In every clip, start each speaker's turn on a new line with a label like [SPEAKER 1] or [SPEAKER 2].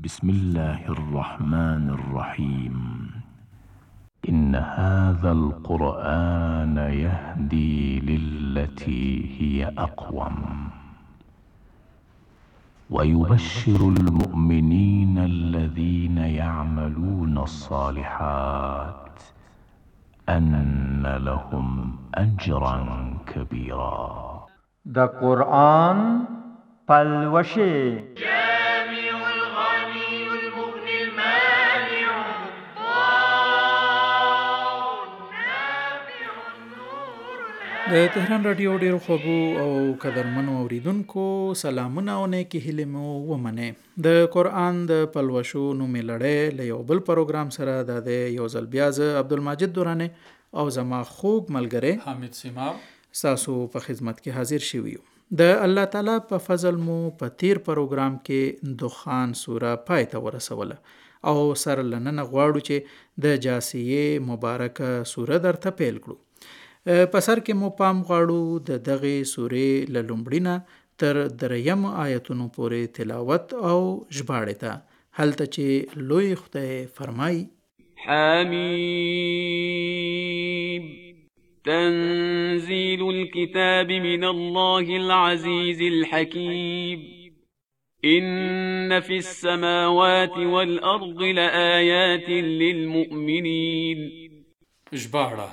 [SPEAKER 1] بسم الله الرحمن الرحيم إن هذا القرآن يهدي للتي هي أقوم ويبشر المؤمنين الذين يعملون الصالحات أن لهم أجرا كبيرا.
[SPEAKER 2] دا قرآن پلوشه
[SPEAKER 3] د تهران رادیو ډیرو خوږو او قدرمنو اوریدونکو سلامونه او نیکې هیلې مو ومنئ. د قرآن د پلوشو نومې لړۍ له یو بل پروګرام سره د یو ځل بیا زه عبدالمجید دوراني او زما خوږ ملګری
[SPEAKER 4] حامد سیماب
[SPEAKER 3] ستاسو په خدمت کې حاضر شوي یو. د الله تعالی په فضل مو په تیر پروګرام کې دخان سوره پای ته ورسوله او سره لننه غواړو چې د جاسیه مبارکه سوره درته پیل کړو. په سر کې مو پام غواړو د دغه سورې له لومړي تر دریم آیتونو پورې تلاوت او ژباړې ته، هلته چې لوی خدای فرمایي:
[SPEAKER 5] حمیم تنزيل الكتاب من الله العزيز الحكيم إن في السماوات والأرض لآيات للمؤمنين.
[SPEAKER 4] ژباړه: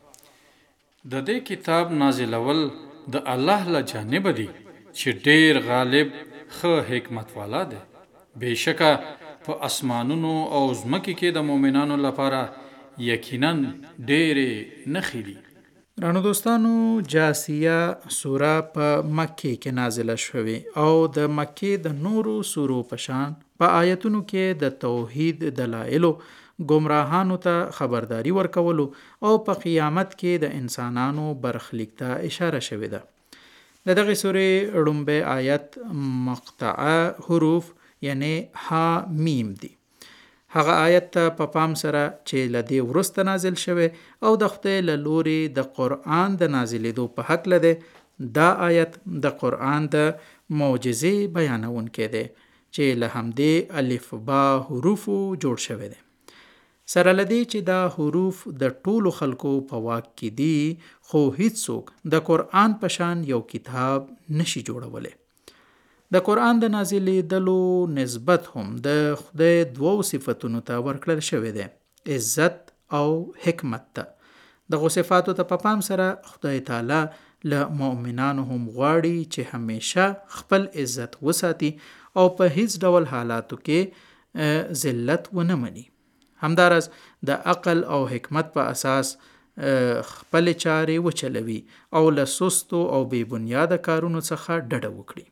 [SPEAKER 4] د دې کتاب نازلول د الله له جانب دی چې ډیر غالب ښه حکمت والا دی. بېشکه په اسمانونو او ځمکې کې د مؤمنانو لپاره یقینا ډېرې نښې دي.
[SPEAKER 3] رانو دوستانو، جاسیه سوره په مکې کې نازله شوې او د مکې د نورو سورو په شان په آیتونو کې د توحید دلایلو، گمراهانو ته خبرداری ورکولو او په قیامت کې د انسانانو برخلیک ته اشاره شوې ده. د دغه سورې لومبی آیت مقطعه حروف یعنی ها میم دي. هغه آیت ته په پام سره چې له دې وروسته نازل شوی او د خدای له لورې د قرآن د نازلېدو په هکله دی. دا آیت د قرآن د معجزې بیانونکی دی چې له همدې الف با حروفو جوړ شوی دی. سره لدی چې دا حروف د ټولو خلکو په واک کې دي، خو هیڅوک د قرآن په شان یو کتاب نشي جوړولی. د قرآن د نازلېدلو نسبت هم د خدای دوو صفتونو ته ورکړل شوی دی: عزت او حکمت ته. دغو صفاتو ته په پام سره خدای تعالی له مؤمنانو هم غواړي چې همیشه خپل عزت وساتي او په هیڅ ډول حالاتو کې ذلت ونه مني. همدارس د عقل او حکمت په اساس خپل چارې وچلوي او له سستو او بې بنیاده کارونو څخه ډډه وکړي.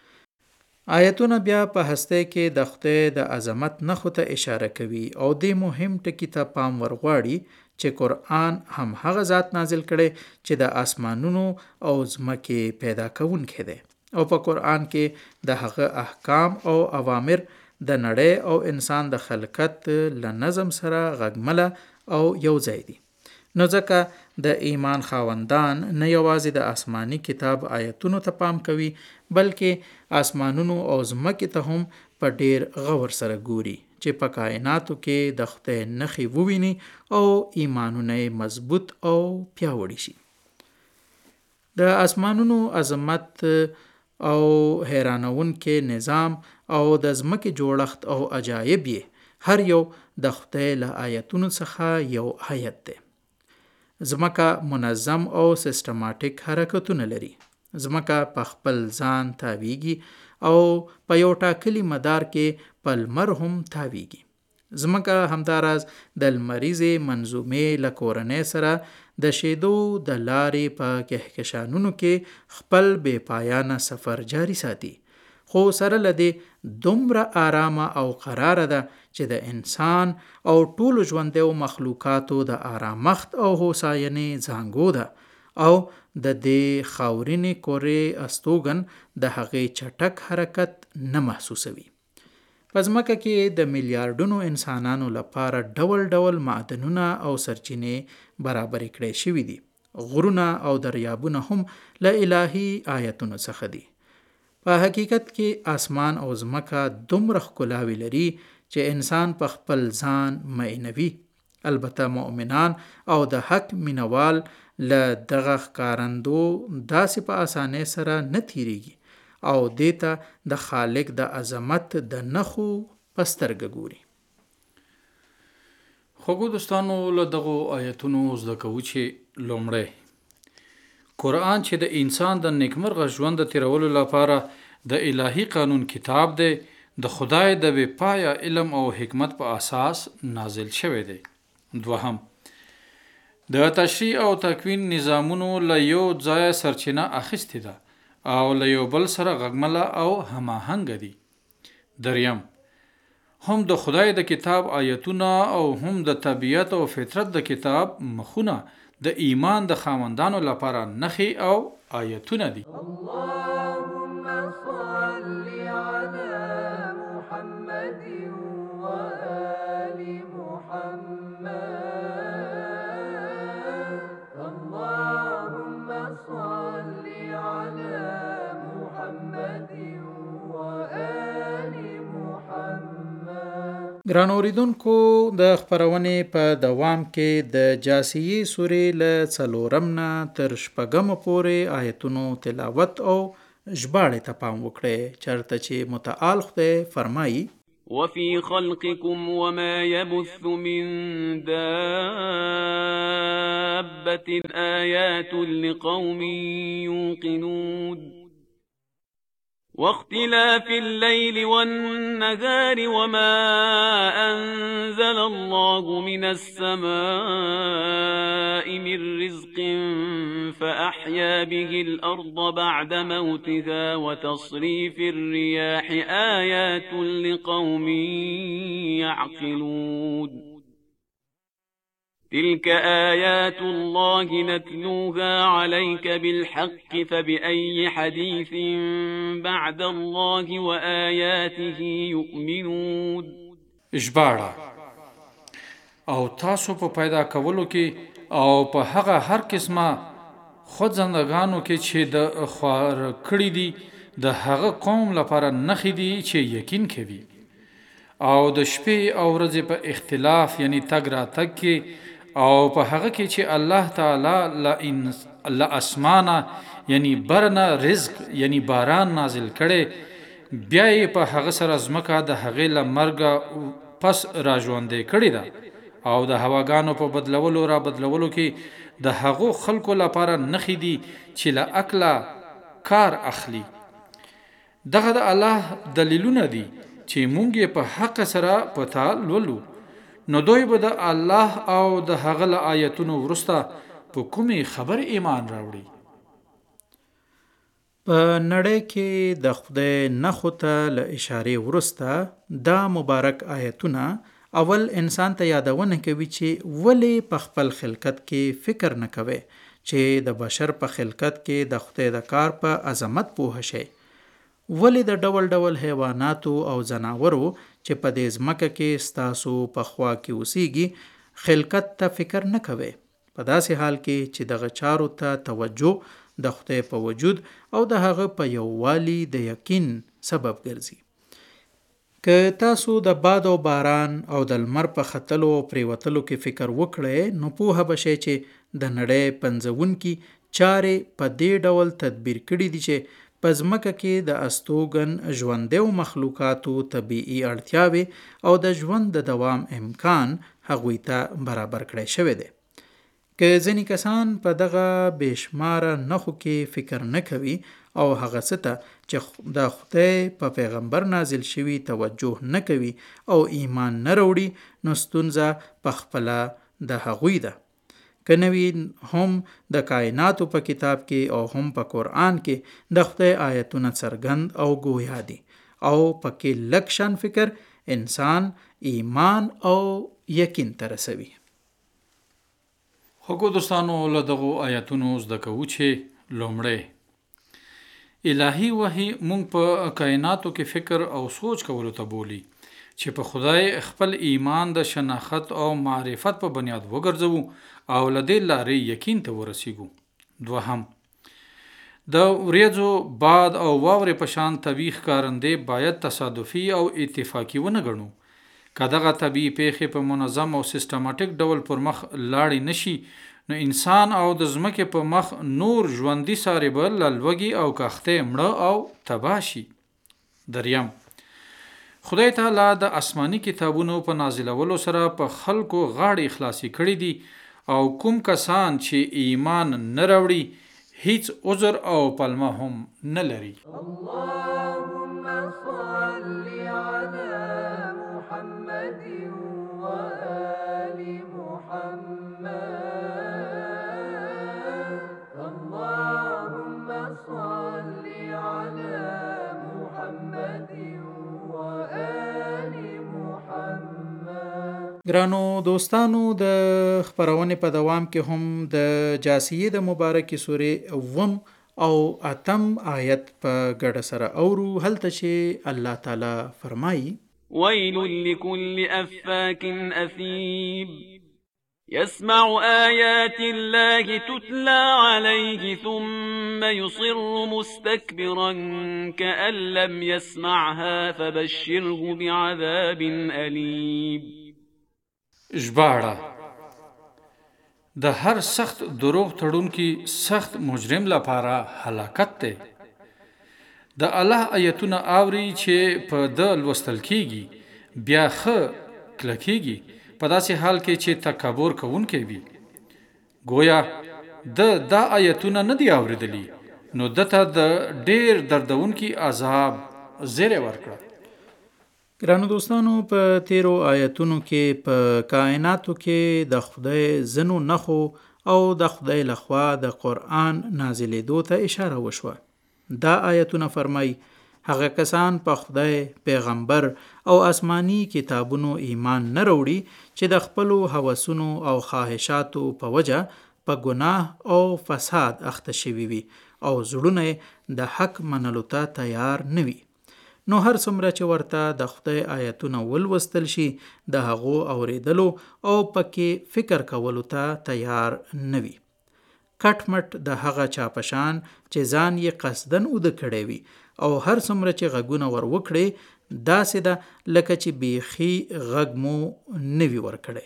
[SPEAKER 3] آیتونه بیا په هسته کې د خدای د عظمت نښو ته اشاره کوي او د مهم ټکي ته پام ورغواړي چې قرآن هم هغه ذات نازل کړي چې د آسمانونو او ځمکې پیدا کوونکی دی او په قرآن کې د هغه احکام او اوامر د نړۍ او انسان د خلقت له نظم سره غږمله او یو ځای دي. نو ځکه د ایمان خاوندان نه یوازې د آسمانی کتاب آیتونو ته پام کوي، بلکې آسمانونو او ځمکې ته هم په ډیر غور سره ګوري چې په کائناتو کې د خدای نښې وویني او ایمانونه مضبوط او پیاوړي شي. د آسمانونو عظمت او حیرانونکې نظام او د ځمکې جوړښت او عجایب یې هر یو د خدای له آیتونو څخه یو آیت دی. ځمکه منظم او سیستماتیک حرکتونه لري. ځمکه په خپل ځان تاویږي او په یو ټاکلي مدار کې په لمر هم تاویږي. ځمکه همداراز د لمریزې منظومې له کورنۍ سره د شیدو د لارې په کهکشانونو کې خپل بې پایانه سفر جاری ساتي، خو سره له دې دومره آرامه او قراره ده چې د انسان او ټولو ژوندیو مخلوقاتو د آرامښت او هوساینې زانګو ده او د دې خاورینې کورې استوګن د هغې چټک حرکت نه محسوسوي. په ځمکه کې د میلیارډونو انسانانو لپاره ډول ډول معدنونه او سرچینې برابرې کړې شوي دي. غرونه او دریابونه هم له الهي آیتونو څخه دي. په حقیقت کې اسمان او ځمکه دومره ښکلاوې لري چې انسان په خپل ځان مینوي. البته مؤمنان او د حق مینوال له دغه ښکارندو داسې په اسانۍ سره نه تیریږي او دیتا د خالق د عظمت د نښو په سترګه ګوري.
[SPEAKER 4] خوږو دوستانو، له دغو آیتونو زده کوو چې لومړی قرآن چې د انسان د نیکمرغه ژوند د تیرولو لپاره د الهي قانون کتاب دی، د خدای د بې پایه علم او حکمت په اساس نازل شوی دی. دوهم، د تشریع او تکوین نظامونو له یو ځایه سرچینه اخیستې ده او له یو بل سره غږمله او هماهنګه دي. دریم، هم د خدای د کتاب آیتونه او هم د طبیعت او فطرت د کتاب مخونه د ایمان د خاوندانو لپاره نښې او آیتونه دي.
[SPEAKER 6] اللهم صل على محمد وآل محمد. اللهم صل على محمد وآل محمد.
[SPEAKER 3] ګران اوریدونکو، د خپرونې په دوام کې د جاسیې سورې له 4 نه تر 6 پورې آیتونو تلاوت او ژباړې ته پام وکړئ، چېرته چې متعال خدای فرمایي:
[SPEAKER 5] وفي خلقكم وما يبث من دابة آيات لقوم يوقنون. واختلاف الليل والنهار وما أنزل الله من السماء من رزق فأحيا به الأرض بعد موتها وتصريف الرياح آيات لقوم يعقلون. تلك آيات الله نتلوها عليك بالحق فبأي حديث بعد الله وآياته يؤمنون.
[SPEAKER 4] ژباړه: او تاسو په پیدا کولو کې او په هغه هر قسمه خوځندگانو کې چې د خوار کړی دي د هغه قوم لپاره نښې دي چې یقین کوي. او د شپې او ورځې په اختلاف یعنی تګ راتګ کې او په هغه کې چې الله تعالی له اسمانه یعنی برنه رزق یعنی باران نازل کړي، بیا یې په هغه سره ځمکه د هغې له مرګه پس را ژوندې کړې ده او د هواګانو په را بدلولو کې د هغو خلکو لپاره نښې دي چې له عقله کار اخلي. دغه د الله دلیلونه دي چې مونږ یې په حق سره پتا لولو، نو دوی به د الله او د هغه له آیتونو وروسته په کومې خبر ایمان راوړي.
[SPEAKER 3] په نړۍ کې د خدای نښو ته له اشارې وروسته دا مبارک آیتونه اول انسان ته یادونه کوي چې ولې په خپل خلقت کې فکر نه کوي چې د بشر په خلقت کې د خدای د کار په عظمت پوه شي. ولې د ډول ډول حیواناتو او ځناورو چې په دې ځمکه کې ستاسو په خوا کې اوسیږي خلقت ته فکر نه کوي، په داسې حال کې چې دغه چارو ته توجه د خدای په وجود او د هغه په یووالي د یقین سبب ګرځي. که تاسو د باد او باران او د لمر په ختلو او پریوتلو کې فکر وکړئ، نو پوهه بشئ چې د نړۍ پنځونکي چارې په دې ډول تدبیر کړي دي چې په ځمکه کې د استوګن ژوندیو مخلوقاتو طبیعي اړتیاوې او د ژوند د دوام امکان هغوی ته برابر کړی شوی دی. که ځینې کسان په دغه بېشماره نښو کې فکر نه کوي او هغه څه ته چې د خدای په پیغمبر نازل شوي توجه نه کوي او ایمان نه راوړي، نو ستونزه په خپله د هغوی ده. که نوی هم د کائناتو په کتاب کې او هم په قرآن کې د خدای آیتونه څرګند او گویا دي او پکې لږ شان فکر انسان ایمان او یقین ته رسوي.
[SPEAKER 4] خوږو دوستانو، له دغو آیتونو زده کوو چې لومړی الهي وحی مونږ په کائناتو کې فکر او سوچ کولو ته بولی چې په خدای خپل ایمان د شناخت او معرفت په بنیاد وګرځو او له دې لارې یقین ته ورسیږو. دوهم، د وریځو باد او واورې په شان طبیعي ښکارندې باید تصادفي او اتفاقي ونه ګڼو. که دغه طبیعي پیښې په منظم او سیستماتیک ډول پر مخ لاړې نشي نو انسان او د ځمکې په مخ نور ژوندي ساري به له لوږې او کښتۍ مړه او تباه شي. دریم، خدای تعالی د آسماني کتابونو په نازلولو سره په خلکو غاړې خلاصې کړي دي او کوم کسان چې ایمان نه راوړي هیڅ عذر او پلمه هم نه لري.
[SPEAKER 6] اللهم صل على محمد وآل محمد. اللهم صل على محمد وآل محمد.
[SPEAKER 3] ګرانو دوستانو، د خپرونې په دوام کې هم د جاسیې د مبارکې سورې 9 او 8 آیت په ګډه سره اورو، هلته چې الله تعالی فرمایي:
[SPEAKER 5] ويل لكل أفاك أثيم يسمع آيات الله تتلى عليه ثم يصر مستكبرا كأن لم يسمعها فبشره بعذاب أليم.
[SPEAKER 4] ژباړه: د هر سخت دروغ تړونکي سخت مجرم لپاره هلاکت دی. د الله آیتونه اوري چې په د لوستل کیږي بیا ښه کلکیږي په داسې حال کې چې تکبر کوونکی وي. گویا دا آیتونه نه دی اوریدلی نو دته د ډیر دردونکي عذاب زیری ورکړه.
[SPEAKER 3] ګرانو دوستانو، په تیرو آیتونو کې په کائناتو کې د خدای ځینو نښو او د خدای لخوا د قرآن نازلېدو ته اشاره وشوه. دا آیتونه فرمایي هغه کسان په خدای، پیغمبر او آسمانی کتابونو ایمان نه وروړي چې د خپلو هوسونو او خواهشاتو په وجه په ګناه او فساد اخته شوي وي او زړونه د حق منلو ته تیار نه وي. نو هر څومره چې ورته د خدای آیتونه ولوستل شي د هغو اوریدلو او پکې فکر کولو ته تیار نه وي. کټ مټ د هغه چا په شان چې ځان یې قصدن اوده کړی وي او هر څومره چې غږونه ور وکړي داسې ده لکه چې بیخي غږ مو نه وي ورکړی.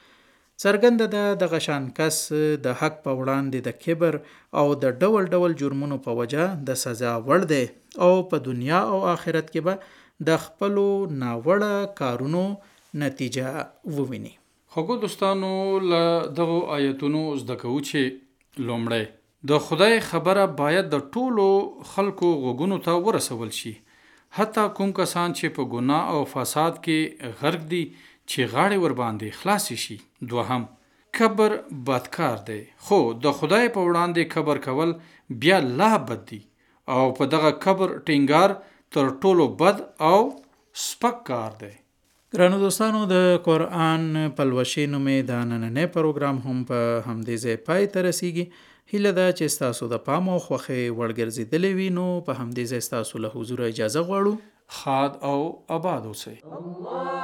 [SPEAKER 3] څرګنده ده دغه شان کس د حق په وړاندې د کبر او د ډول ډول جرمونو په وجه د سزا وړ دی او په دنیا او آخرت کې به د خپلو ناوړه کارونو نتیجه وویني.
[SPEAKER 4] خوږو دوستانو، له دغو آیتونو زده کوو چې لومړی د خدای خبره باید د ټولو خلکو غوږونو ته ورسول شي، حتی کوم کسان چې په ګناه او فساد کې غرق دي چې غاړې ور باندې خلاصې شي. دوهم، کبر بدکار دی، خو د خدای په وړاندې کبر کول بیا لا بد دی او په دغه کبر ټینګار تر ټولو بد او سپک کار دی.
[SPEAKER 3] ګرانو دوستانو، د قرآن پلوشې نومې د نننۍ پروګرام هم په همدې ځای پای ته رسیږي. هیله ده چې ستاسو د پام او خوښۍ وړ ګرځېدلې وي. نو په همدې ځای ستاسو له حضور اجازه غواړو.
[SPEAKER 4] ښاد او آباد اوسئ.
[SPEAKER 6] الله